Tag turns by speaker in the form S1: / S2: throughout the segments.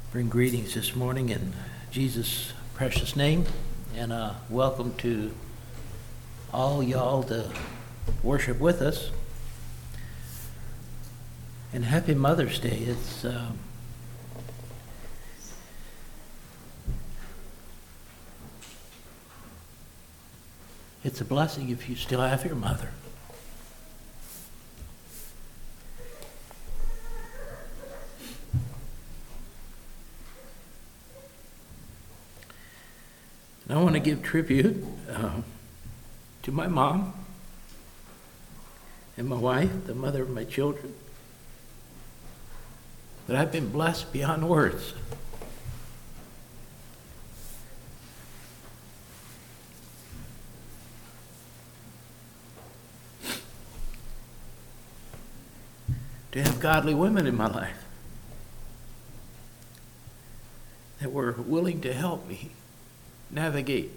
S1: Bring greetings this morning in Jesus' precious name, and welcome to all y'all to worship with us. And happy Mother's Day. It's a blessing if you still have your mother. And I want to give tribute to my mom and my wife, the mother of my children, that I've been blessed beyond words. To have godly women in my life that were willing to help me navigate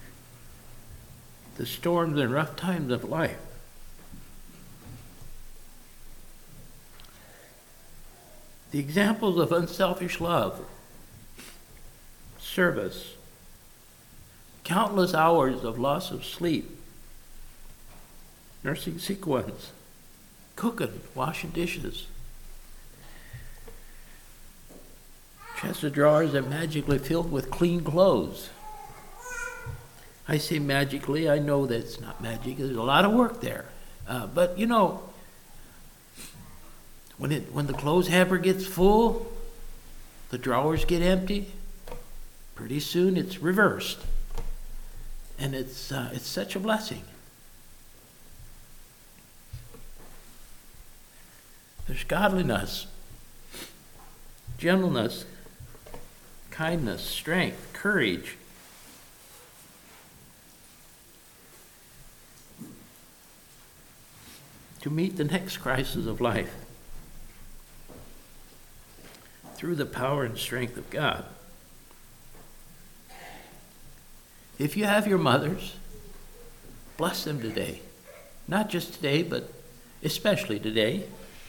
S1: the storms and rough times of life. The examples of unselfish love, service, countless hours of loss of sleep, nursing sick ones, cooking, washing dishes, chests of drawers that magically filled with clean clothes. I say magically, I know that it's not magic. There's a lot of work there. But you know, when the clothes hamper gets full, the drawers get empty, pretty soon it's reversed. And it's such a blessing. There's godliness, gentleness, kindness, strength, courage. To meet the next crisis of life through the power and strength of God. If you have your mothers, bless them today. Not just today, but especially today.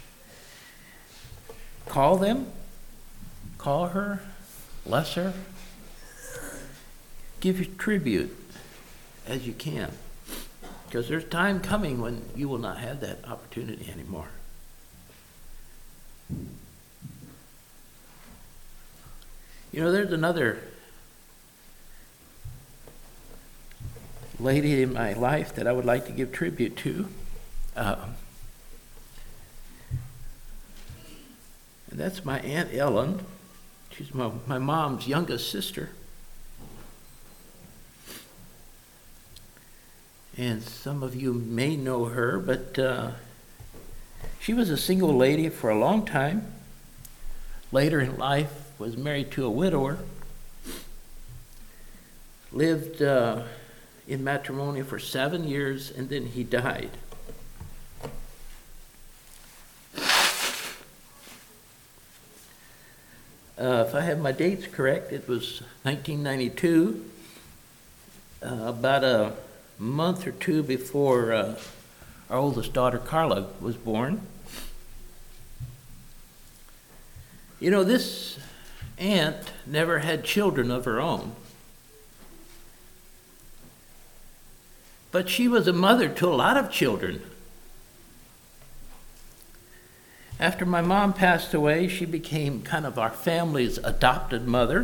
S1: Call them, call her, bless her. Give your tribute as you can. Because there's time coming when you will not have that opportunity anymore. You know, there's another lady in my life that I would like to give tribute to. And that's my Aunt Ellen. She's my mom's youngest sister. And some of you may know her, but she was a single lady for a long time. Later in life, was married to a widower. Lived in matrimony for 7 years, and then he died. If I have my dates correct, it was 1992, about a month or two before our oldest daughter, Carla, was born. You know, this aunt never had children of her own, but she was a mother to a lot of children. After my mom passed away, she became kind of our family's adopted mother,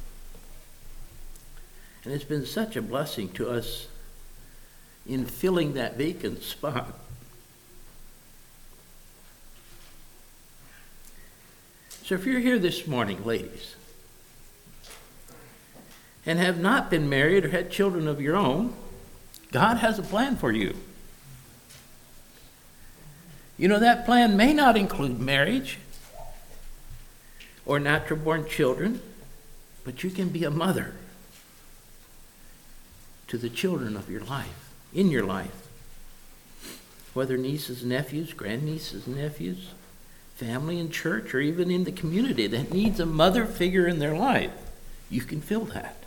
S1: and it's been such a blessing to us in filling that vacant spot. So if you're here this morning, ladies, and have not been married or had children of your own, God has a plan for you. You know, that plan may not include marriage or natural-born children, but you can be a mother to the children of your life. In your life, whether nieces, nephews, grandnieces, nephews, family in church, or even in the community that needs a mother figure in their life, you can fill that.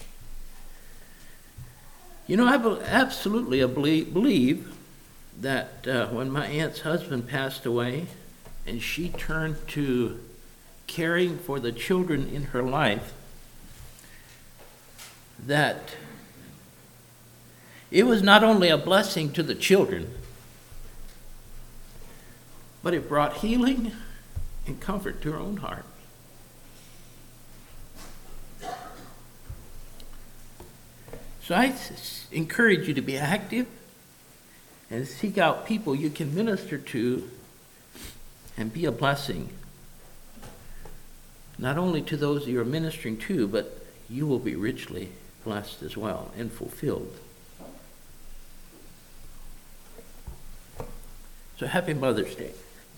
S1: You know, I absolutely believe that when my aunt's husband passed away and she turned to caring for the children in her life, that it was not only a blessing to the children, but it brought healing and comfort to her own heart. So I encourage you to be active and seek out people you can minister to and be a blessing, not only to those you are ministering to, but you will be richly blessed as well and fulfilled. So happy Mother's Day.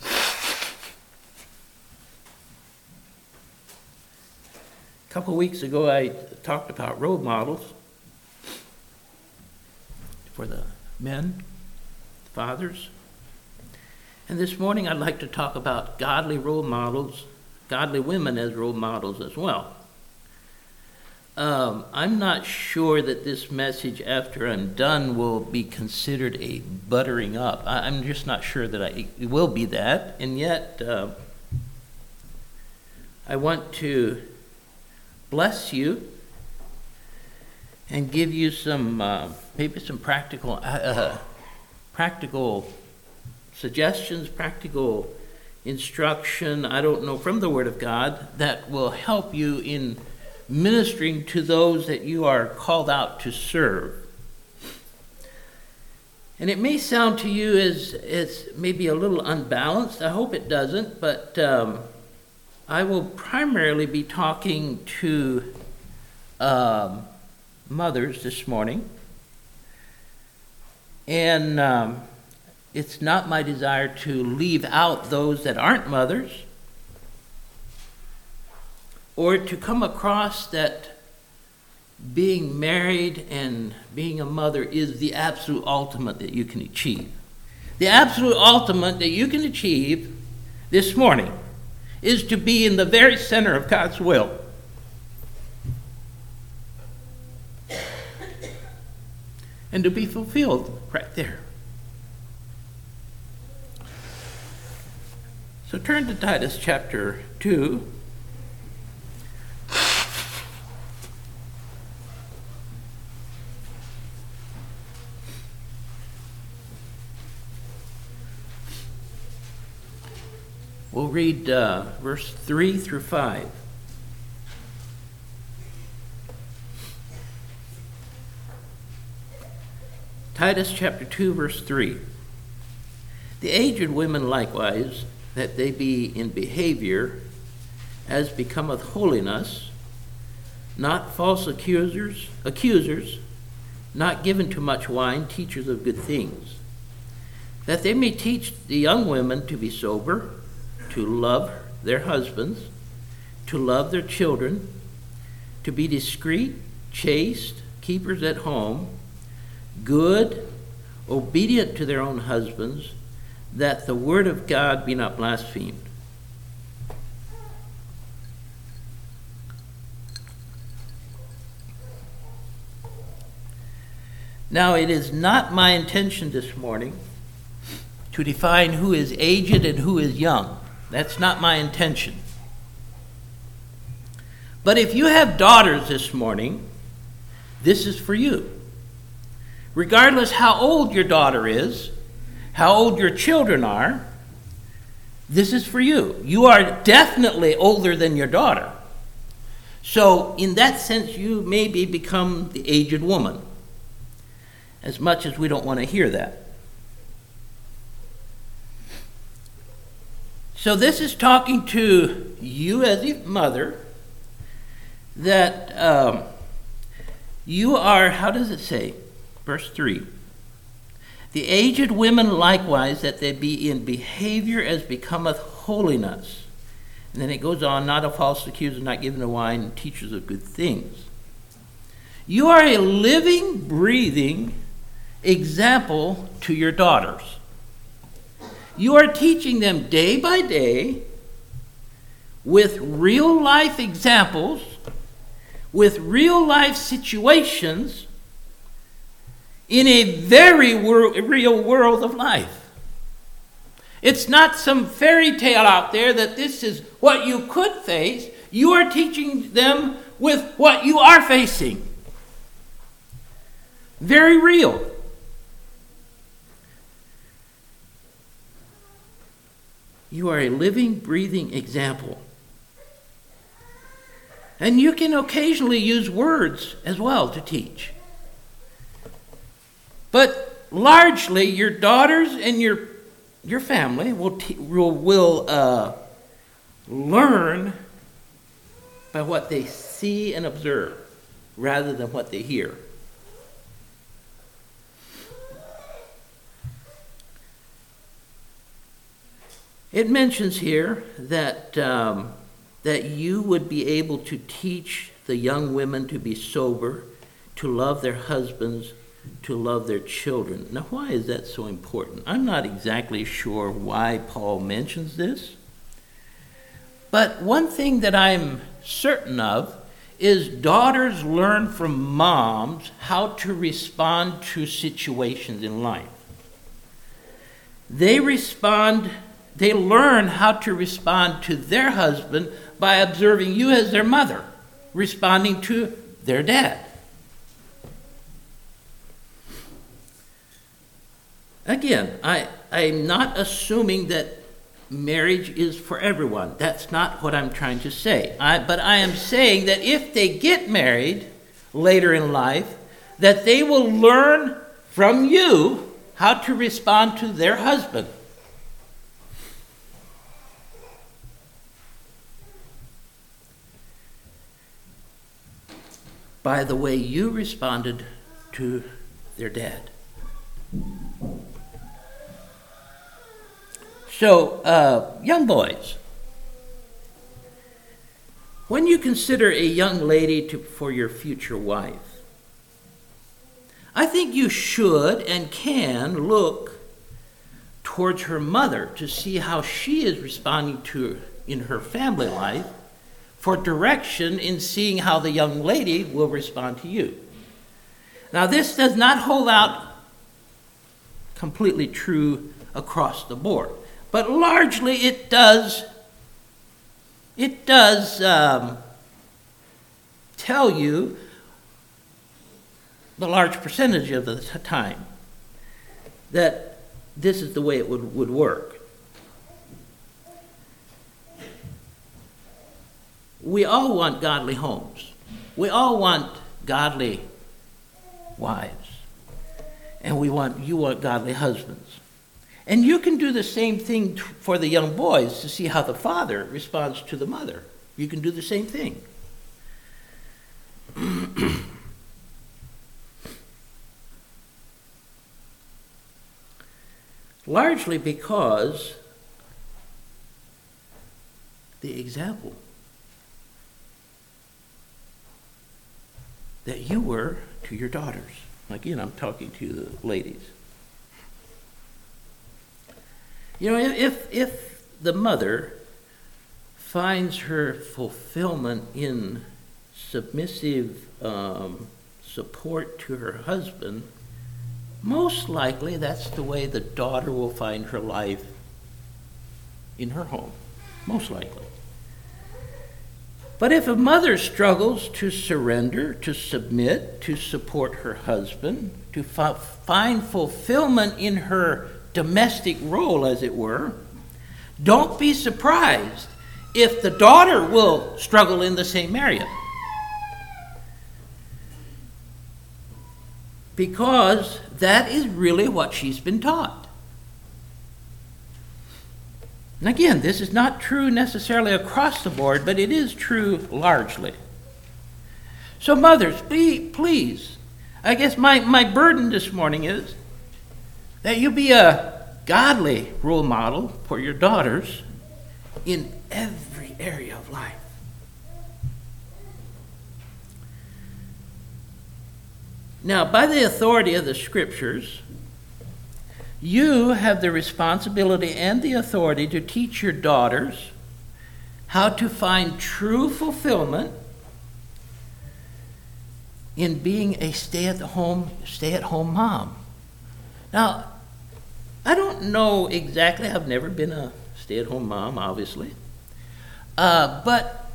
S1: A couple of weeks ago, I talked about role models for the men, fathers. And this morning I'd like to talk about godly role models, godly women as role models as well. I'm not sure that this message, after I'm done, will be considered a buttering up. I'm just not sure that it will be that. And yet, I want to bless you and give you some, maybe some practical suggestions, practical instruction, I don't know, from the Word of God that will help you in ministering to those that you are called out to serve. And it may sound to you as maybe a little unbalanced. I hope it doesn't, but I will primarily be talking to mothers this morning. And it's not my desire to leave out those that aren't mothers, or to come across that being married and being a mother is the absolute ultimate that you can achieve. The absolute ultimate that you can achieve this morning is to be in the very center of God's will. And to be fulfilled right there. So turn to Titus chapter 2. We'll read verse 3 through 5. Titus chapter 2, verse 3. The aged women likewise, that they be in behavior as becometh holiness, not false accusers, not given to much wine, teachers of good things, that they may teach the young women to be sober, to love their husbands, to love their children, to be discreet, chaste, keepers at home, good, obedient to their own husbands, that the word of God be not blasphemed. Now, it is not my intention this morning to define who is aged and who is young. That's not my intention. But if you have daughters this morning, this is for you. Regardless how old your daughter is, how old your children are, this is for you. You are definitely older than your daughter. So in that sense, you maybe become the aged woman, as much as we don't want to hear that. So this is talking to you as a mother, that you are, how does it say? Verse 3. The aged women likewise, that they be in behavior as becometh holiness. And then it goes on, not a false accuser, not given to wine, teachers of good things. You are a living, breathing example to your daughters. You are teaching them day by day with real life examples, with real life situations in a very real world of life. It's not some fairy tale out there that this is what you could face. You are teaching them with what you are facing. Very real. You are a living, breathing example. And you can occasionally use words as well to teach. But largely, your daughters and your family will learn by what they see and observe rather than what they hear. It mentions here that that you would be able to teach the young women to be sober, to love their husbands, to love their children. Now, why is that so important? I'm not exactly sure why Paul mentions this. But one thing that I'm certain of is daughters learn from moms how to respond to situations in life. They learn how to respond to their husband by observing you as their mother, responding to their dad. Again, I'm not assuming that marriage is for everyone. That's not what I'm trying to say. But I am saying that if they get married later in life, that they will learn from you how to respond to their husband. By the way you responded to their dad. So, young boys, when you consider a young lady for your future wife, I think you should and can look towards her mother to see how she is responding to in her family life, for direction in seeing how the young lady will respond to you. Now, this does not hold out completely true across the board, but largely it does tell you the large percentage of the time that this is the way it would work. We all want godly homes. We all want godly wives. And you want godly husbands. And you can do the same thing for the young boys to see how the father responds to the mother. You can do the same thing. Largely because the example that you were to your daughters. Again, I'm talking to the ladies. You know, if the mother finds her fulfillment in submissive support to her husband, most likely that's the way the daughter will find her life in her home. Most likely. But if a mother struggles to surrender, to submit, to support her husband, to find fulfillment in her domestic role, as it were, don't be surprised if the daughter will struggle in the same area. Because that is really what she's been taught. And again, this is not true necessarily across the board, but it is true largely. So mothers, please, I guess my burden this morning is that you be a godly role model for your daughters in every area of life. Now, by the authority of the Scriptures, you have the responsibility and the authority to teach your daughters how to find true fulfillment in being a stay-at-home mom. Now, I don't don't know exactly. I've never been a stay-at-home mom, obviously. But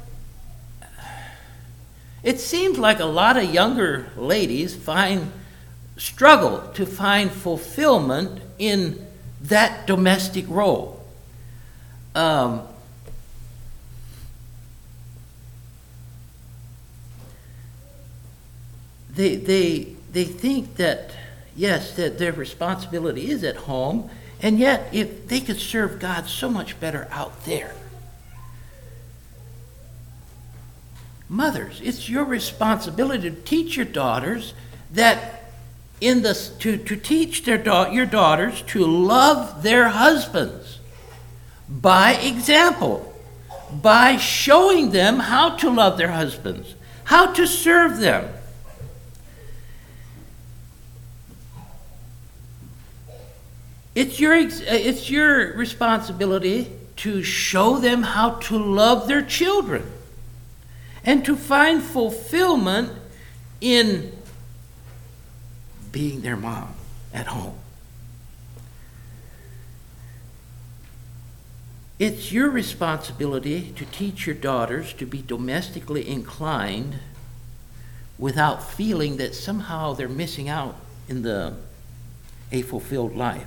S1: it seems like a lot of younger ladies struggle to find fulfillment in that domestic role. They think that, yes, that their responsibility is at home, and yet if they could serve God so much better out there. Mothers, it's your responsibility to teach your daughters that to teach your daughters to love their husbands by example, by showing them how to love their husbands, how to serve them. It's your responsibility to show them how to love their children and to find fulfillment in being their mom at home. It's your responsibility to teach your daughters to be domestically inclined without feeling that somehow they're missing out in a fulfilled life.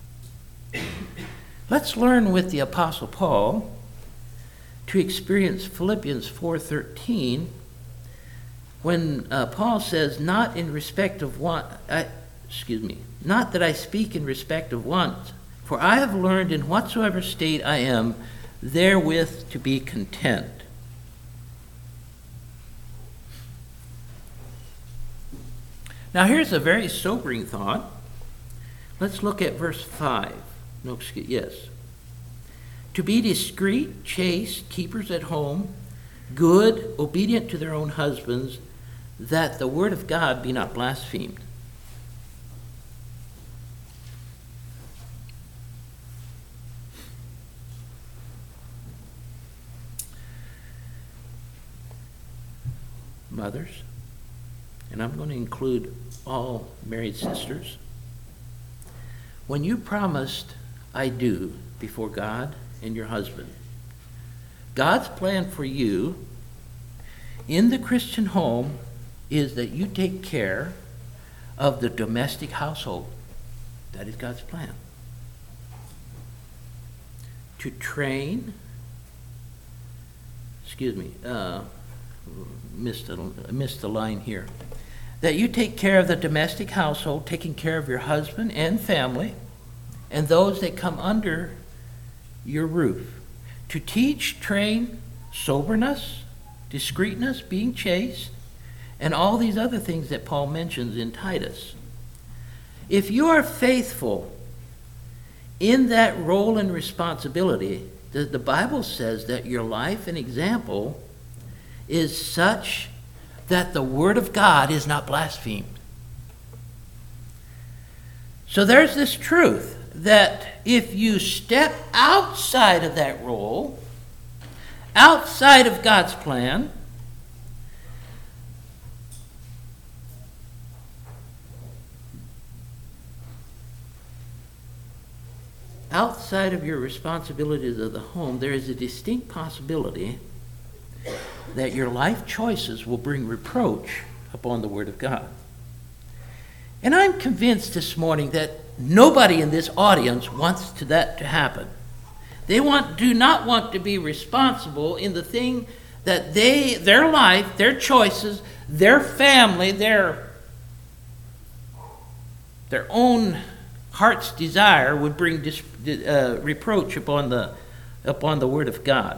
S1: Let's learn with the Apostle Paul to experience Philippians 4:13 when Paul says, not that I speak in respect of want, for I have learned in whatsoever state I am, therewith to be content. Now here's a very sobering thought. Let's look at verse 5. To be discreet, chaste, keepers at home, good, obedient to their own husbands, that the word of God be not blasphemed. Mothers, and I'm going to include all married sisters, when you promised, I do, before God and your husband, God's plan for you in the Christian home is that you take care of the domestic household. That is God's plan. To train, missed the line here. That you take care of the domestic household, taking care of your husband and family, and those that come under your roof. To teach, train soberness, discreetness, being chaste, and all these other things that Paul mentions in Titus. If you are faithful in that role and responsibility, the Bible says that your life and example is such that the word of God is not blasphemed. So there's this truth that if you step outside of that role, outside of God's plan, outside of your responsibilities of the home, there is a distinct possibility that your life choices will bring reproach upon the Word of God. And I'm convinced this morning that nobody in this audience wants that to happen. They do not want to be responsible in the thing that their life, their choices, their family, their own heart's desire would bring reproach upon the Word of God.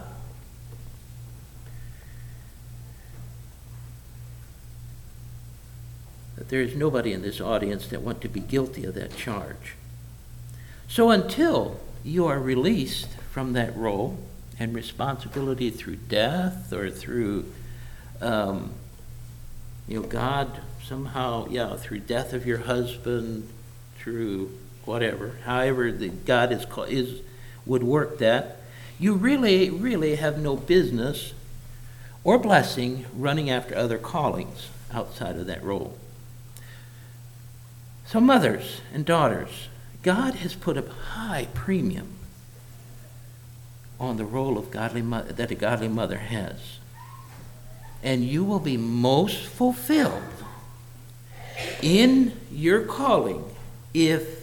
S1: That there is nobody in this audience that want to be guilty of that charge. So until you are released from that role and responsibility through death or through, God somehow, through death of your husband, through whatever, however God would work that, you really, really have no business or blessing running after other callings outside of that role. So mothers and daughters, God has put a high premium on the role of that a godly mother has. And you will be most fulfilled in your calling if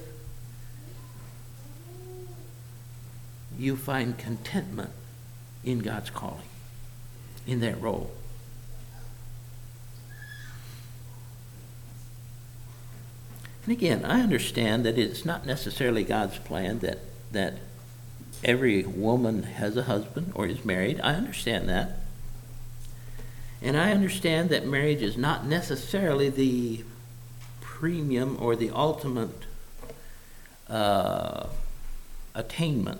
S1: you find contentment in God's calling, in that role. And again, I understand that it's not necessarily God's plan that every woman has a husband or is married. I understand that. And I understand that marriage is not necessarily the premium or the ultimate attainment.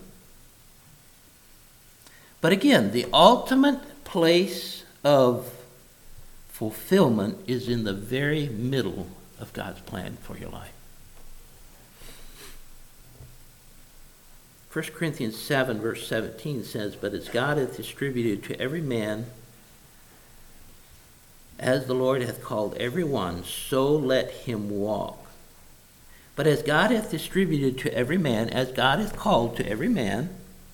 S1: But again, the ultimate place of fulfillment is in the very middle of God's plan for your life. 1 Corinthians 7 verse 17 says, "But as God hath distributed to every man, as the Lord hath called every one, so let him walk. But as God hath distributed to every man, as God hath called to every man,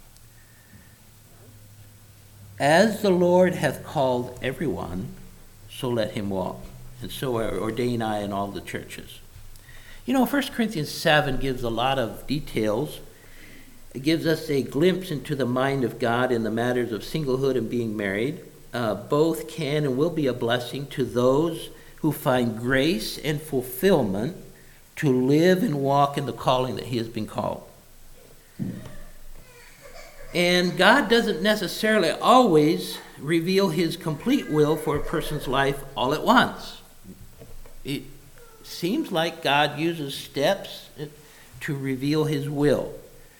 S1: as the Lord hath called every one, so let him walk. And so ordain I in all the churches." You know, 1 Corinthians 7 gives a lot of details. It gives us a glimpse into the mind of God in the matters of singlehood and being married. Both can and will be a blessing to those who find grace and fulfillment to live and walk in the calling that he has been called. And God doesn't necessarily always reveal his complete will for a person's life all at once. It seems like God uses steps to reveal his will.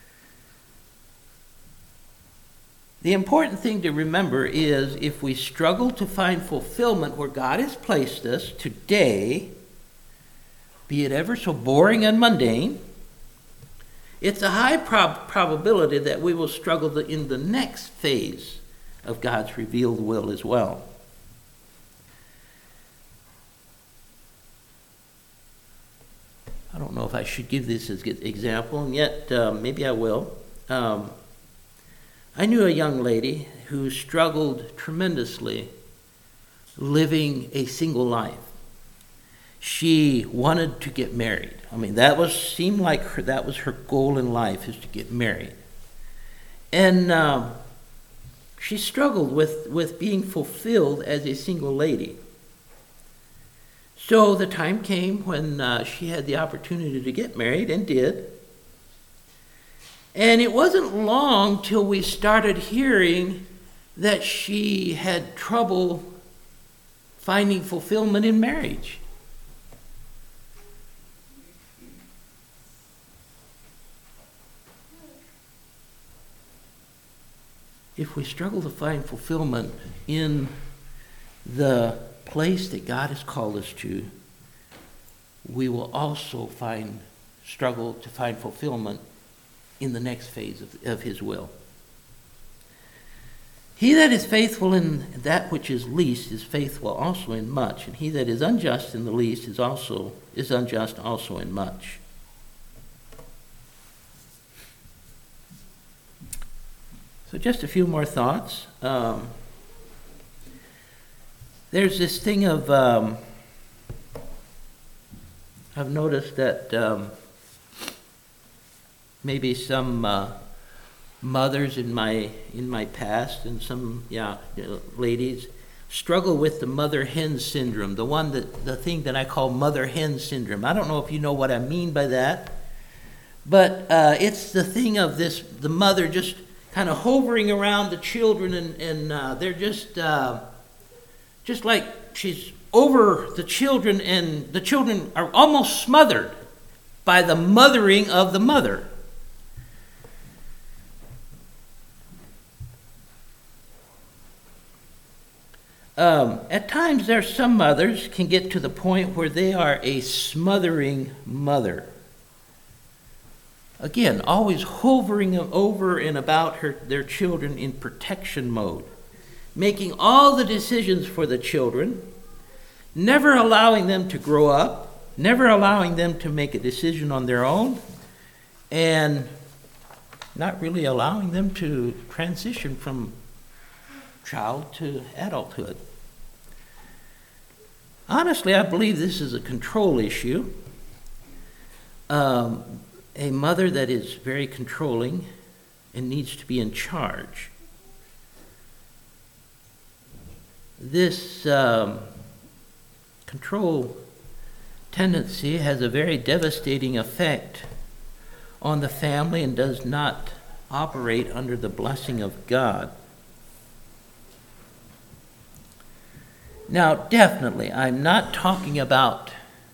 S1: The important thing to remember is if we struggle to find fulfillment where God has placed us today, be it ever so boring and mundane, it's a high probability that we will struggle in the next phase of God's revealed will as well. I don't know if I should give this as an example, and yet maybe I will. I knew a young lady who struggled tremendously living a single life. She wanted to get married. I mean, seemed like that was her goal in life, is to get married. And she struggled with being fulfilled as a single lady. So the time came when she had the opportunity to get married, and did. And it wasn't long till we started hearing that she had trouble finding fulfillment in marriage. If we struggle to find fulfillment in the place that God has called us to, we will also struggle to find fulfillment in the next phase of his will. He that is faithful in that which is least is faithful also in much, and he that is unjust in the least is unjust also in much. So just a few more thoughts. There's this thing of I've noticed that maybe some mothers in my past and some ladies struggle with the mother hen syndrome, the thing that I call mother hen syndrome. I don't know if you know what I mean by that, but it's the thing of the mother just kind of hovering around the children, and they're just like she's over the children, and the children are almost smothered by the mothering of the mother. At times, some mothers can get to the point where they are a smothering mother. Again, always hovering over and about their children in protection mode, making all the decisions for the children, never allowing them to grow up, never allowing them to make a decision on their own, and not really allowing them to transition from child to adulthood. Honestly, I believe this is a control issue. A mother that is very controlling and needs to be in charge. This control tendency has a very devastating effect on the family and does not operate under the blessing of God. Now, definitely, I'm not talking about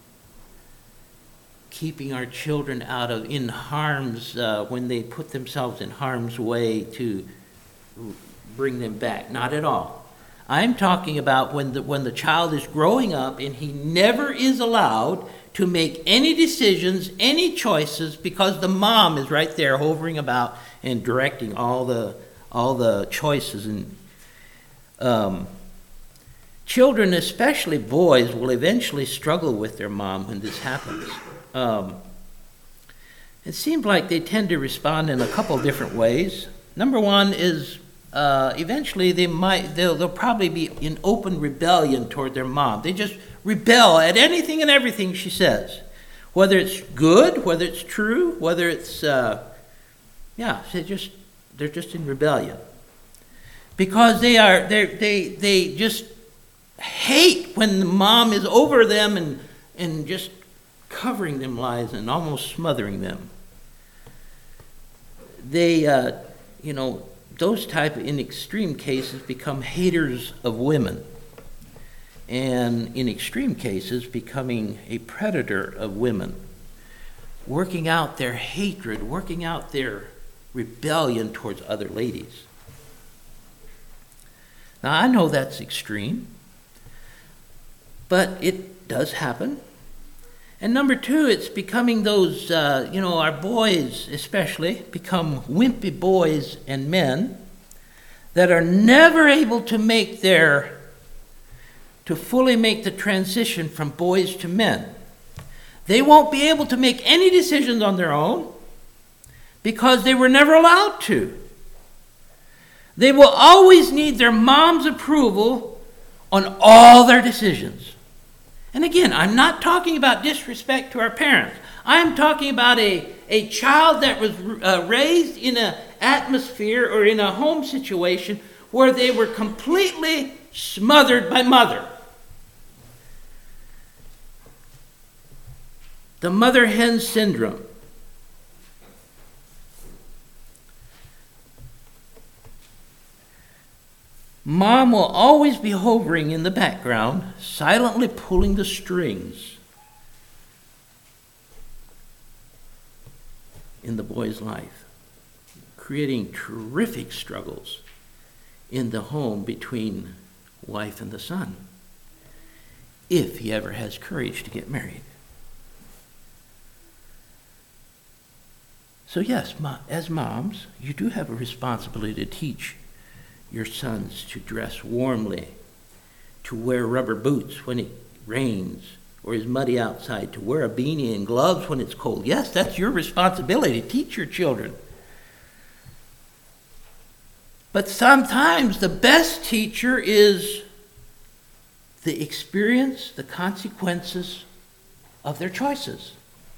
S1: keeping our children in harm's, when they put themselves in harm's way to bring them back. Not at all. I'm talking about when the child is growing up and he never is allowed to make any decisions, any choices, because the mom is right there hovering about and directing all the choices. And children, especially boys, will eventually struggle with their mom when this happens. It seems like they tend to respond in a couple different ways. Number one is eventually they'll probably be in open rebellion toward their mom. They just rebel at anything and everything she says, whether it's good, whether it's true, whether it's they're just in rebellion because they just hate when the mom is over them and just covering them lies and almost smothering them. They, those type in extreme cases become haters of women, and in extreme cases becoming a predator of women, working out their hatred, working out their rebellion towards other ladies. Now, I know that's extreme, but it does happen. And number two, it's becoming those, our boys especially become wimpy boys and men that are never able to fully make the transition from boys to men. They won't be able to make any decisions on their own because they were never allowed to. They will always need their mom's approval on all their decisions. And again, I'm not talking about disrespect to our parents. I'm talking about a child that was raised in an atmosphere or in a home situation where they were completely smothered by mother. The mother hen syndrome. Mom will always be hovering in the background, silently pulling the strings in the boy's life, creating terrific struggles in the home between wife and the son, if he ever has courage to get married. So yes, as moms, you do have a responsibility to teach your sons to dress warmly, to wear rubber boots when it rains or is muddy outside, to wear a beanie and gloves when it's cold. Yes, that's your responsibility. Teach your children. But sometimes the best teacher is the experience, the consequences of their choices.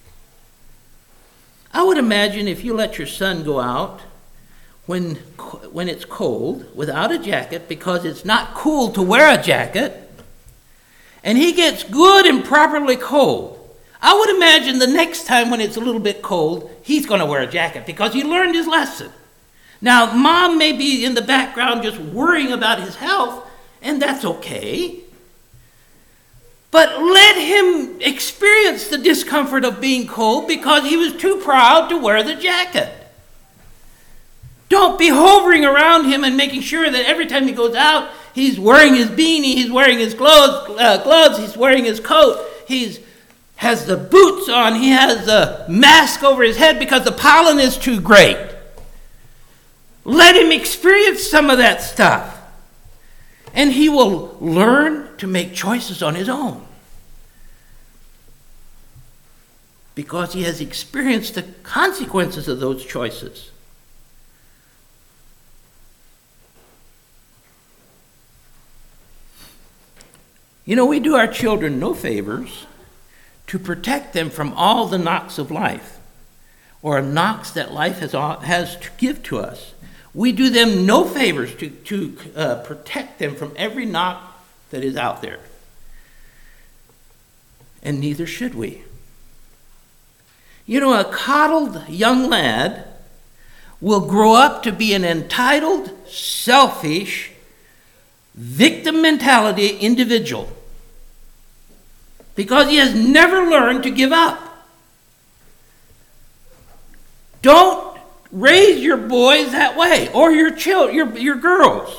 S1: I would imagine if you let your son go out when it's cold without a jacket because it's not cool to wear a jacket, and he gets good and properly cold, I would imagine the next time when it's a little bit cold, he's going to wear a jacket because he learned his lesson. Now, mom may be in the background just worrying about his health, and that's okay. But let him experience the discomfort of being cold because he was too proud to wear the jacket. Don't be hovering around him and making sure that every time he goes out, he's wearing his beanie, he's wearing his gloves, he's wearing his coat, he has the boots on, he has the mask over his head because the pollen is too great. Let him experience some of that stuff, and he will learn to make choices on his own. because he has experienced the consequences of those choices. You know, we do our children no favors to protect them from all the knocks of life, or knocks that life has to give to us. We do them no favors to protect them from every knock that is out there. And neither should we. You know, a coddled young lad will grow up to be an entitled, selfish, victim mentality individual because he has never learned to give up. Don't raise your boys that way, or your girls.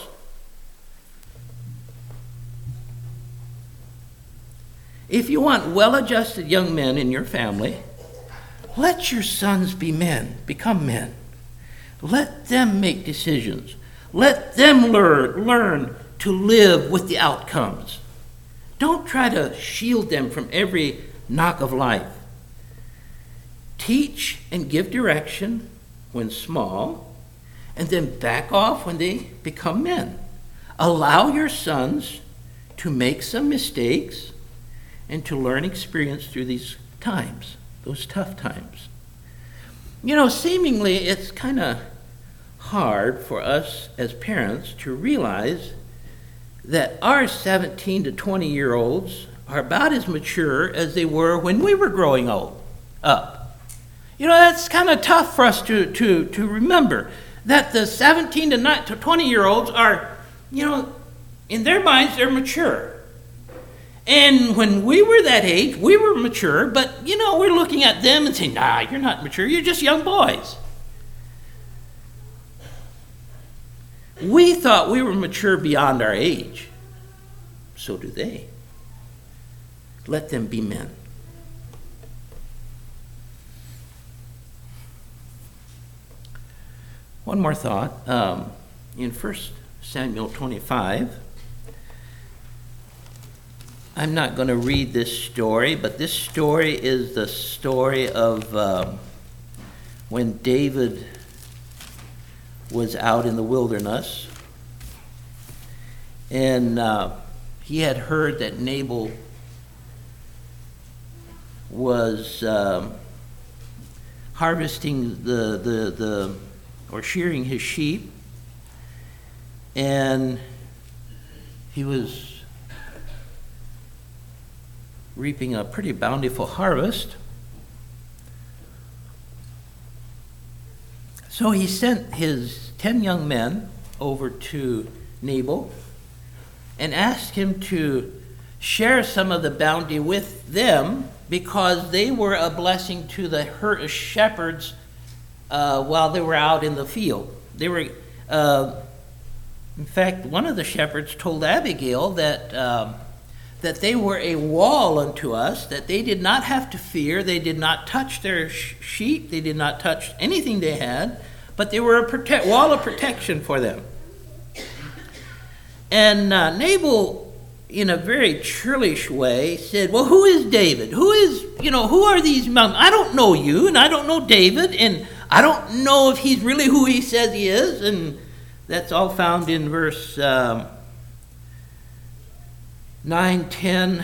S1: If you want well-adjusted young men in your family, let your sons be men, become men. Let them make decisions. Let them learn to live with the outcomes. Don't try to shield them from every knock of life. Teach and give direction when small, and then back off when they become men. Allow your sons to make some mistakes and to learn experience through these times, those tough times. You know, seemingly it's kind of hard for us as parents to realize that our 17 to 20-year-olds are about as mature as they were when we were growing up. You know, that's kind of tough for us to remember, that the 17 to 20-year-olds are, you know, in their minds, they're mature. And when we were that age, we were mature, but, you know, we're looking at them and saying, nah, you're not mature, you're just young boys. We thought we were mature beyond our age. So do they. Let them be men. One more thought. In 1 Samuel 25, I'm not going to read this story, but this story is the story of when David was out in the wilderness, and he had heard that Nabal was harvesting or shearing his sheep, and he was reaping a pretty bountiful harvest. So he sent his 10 young men over to Nabal and asked him to share some of the bounty with them because they were a blessing to the shepherds while they were out in the field. They were, in fact, one of the shepherds told Abigail that they were a wall unto us, that they did not have to fear. They did not touch their sheep. They did not touch anything they had, but they were a wall of protection for them. And Nabal, in a very churlish way, said, well, who is David? Who are these men? I don't know you, and I don't know David, and I don't know if he's really who he says he is. And that's all found in verse 9, 10,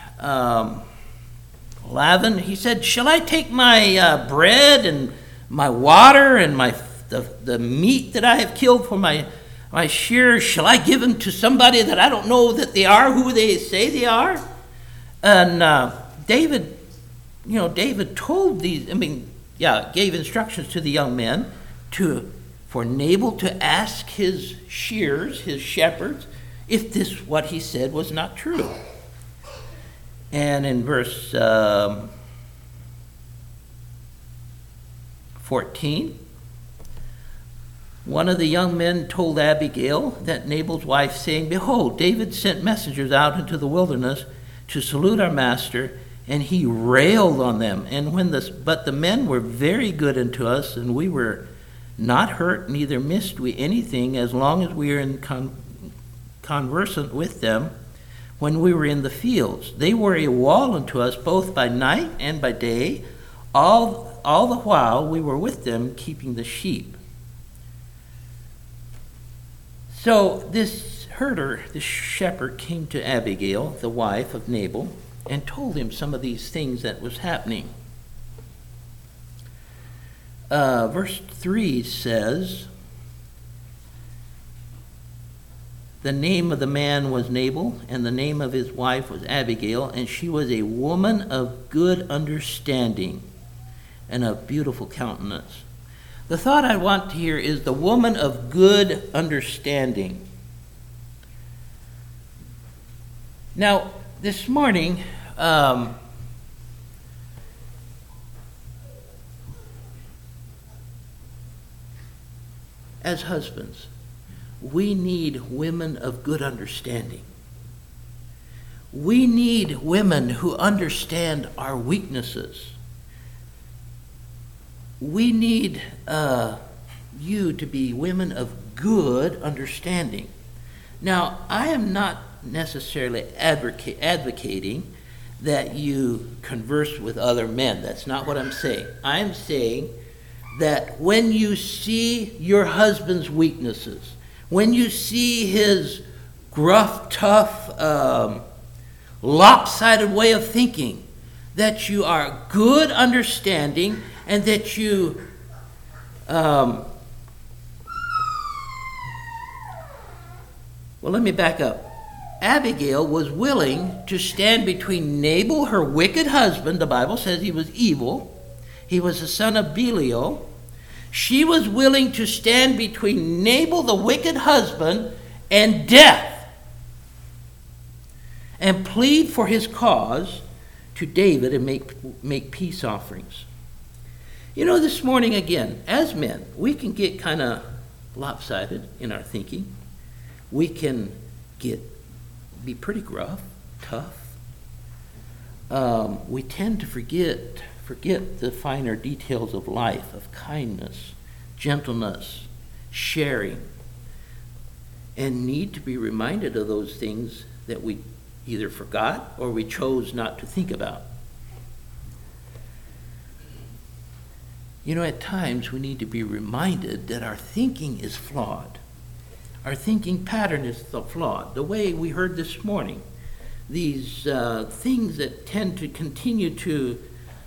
S1: 11. He said, shall I take my bread and my water and the meat that I have killed for my shears, shall I give them to somebody that I don't know that they are who they say they are? And David told gave instructions to the young men for Nabal to ask his shears, his shepherds, if this what he said was not true. And in verse 14, one of the young men told Abigail that Nabal's wife, saying, behold, David sent messengers out into the wilderness to salute our master, and he railed on them. But the men were very good unto us, and we were not hurt, neither missed we anything, as long as we were in conversant with them when we were in the fields. They were a wall unto us both by night and by day. all the while we were with them keeping the sheep. So this herder, this shepherd, came to Abigail, the wife of Nabal, and told him some of these things that was happening. Verse 3 says, the name of the man was Nabal, and the name of his wife was Abigail, and she was a woman of good understanding and of beautiful countenance. The thought I want here is the woman of good understanding. Now, this morning, as husbands, we need women of good understanding. We need women who understand our weaknesses. We need you to be women of good understanding. Now, I am not necessarily advocating that you converse with other men. That's not what I'm saying. I'm saying that when you see your husband's weaknesses, when you see his gruff, tough, lopsided way of thinking, that you are good understanding and that you well, let me back up. Abigail was willing to stand between Nabal, her wicked husband. The Bible says he was evil. He was the son of Belial. She was willing to stand between Nabal, the wicked husband, and death, and plead for his cause to David and make peace offerings. You know, this morning again, as men, we can get kind of lopsided in our thinking. We can be pretty gruff, tough. We tend to forget the finer details of life, of kindness, gentleness, sharing, and need to be reminded of those things that we either forgot or we chose not to think about. You know, at times we need to be reminded that our thinking is flawed. Our thinking pattern is flawed. The way we heard this morning, these things that tend to continue to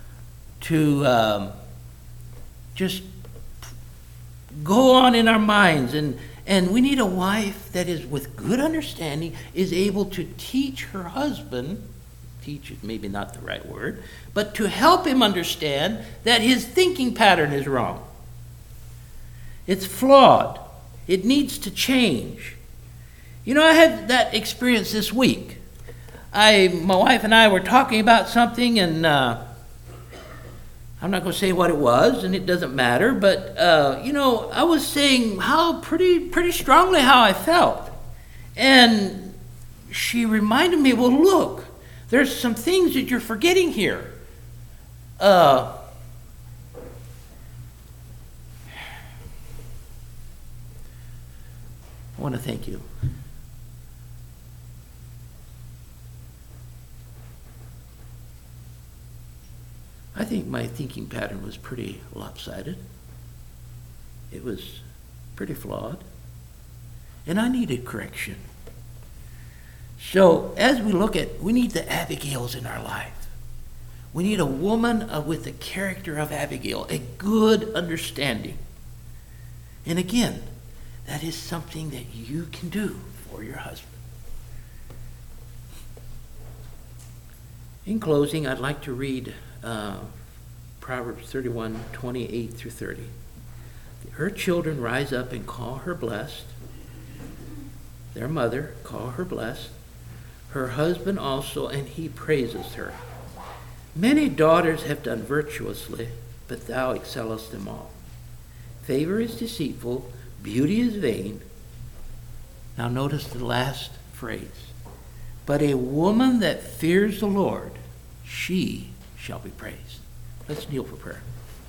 S1: just go on in our minds, and we need a wife that is with good understanding, is able to teach her husband, teach is maybe not the right word, but to help him understand that his thinking pattern is wrong. It's flawed. It needs to change. You know, I had that experience this week. My wife and I were talking about something, and I'm not going to say what it was, and it doesn't matter, but, I was saying how pretty strongly how I felt. And she reminded me, well, look, there's some things that you're forgetting here. I want to thank you. I think my thinking pattern was pretty lopsided. It was pretty flawed. And I needed correction. So as we look at, we need the Abigails in our life. We need a woman with the character of Abigail, a good understanding. And again, that is something that you can do for your husband. In closing, I'd like to read Proverbs 31, 28 through 30. Her children rise up and call her blessed. Their mother call her blessed. Her husband also, and he praises her. Many daughters have done virtuously, but thou excellest them all. Favor is deceitful, beauty is vain. Now notice the last phrase. But a woman that fears the Lord, she shall be praised. Let's kneel for prayer.